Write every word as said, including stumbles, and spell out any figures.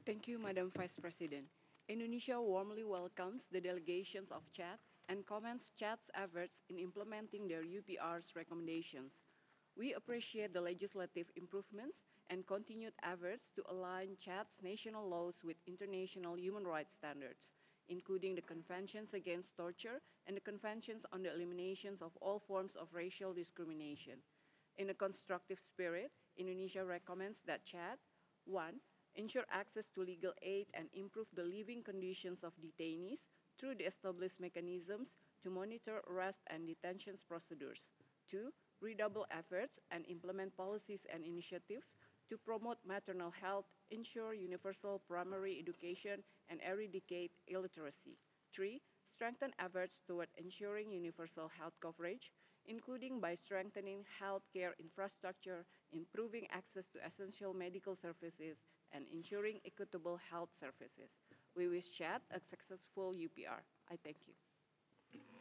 Thank you, Madam Vice President. Indonesia warmly welcomes the delegations of Chad and commends Chad's efforts in implementing their U P R's recommendations. We appreciate the legislative improvements and continued efforts to align Chad's national laws with international human rights standards, including the Conventions Against Torture and the Conventions on the Elimination of All Forms of Racial Discrimination. In a constructive spirit, Indonesia recommends that Chad one. Ensure access to legal aid and improve the living conditions of detainees through the established mechanisms to monitor arrest and detention procedures. two. Redouble efforts and implement policies and initiatives to promote maternal health, ensure universal primary education, and eradicate illiteracy. three. Strengthen efforts toward ensuring universal health coverage, including by strengthening healthcare infrastructure, improving access to essential medical services, and ensuring equitable health services. We wish Chad a successful U P R. I thank you.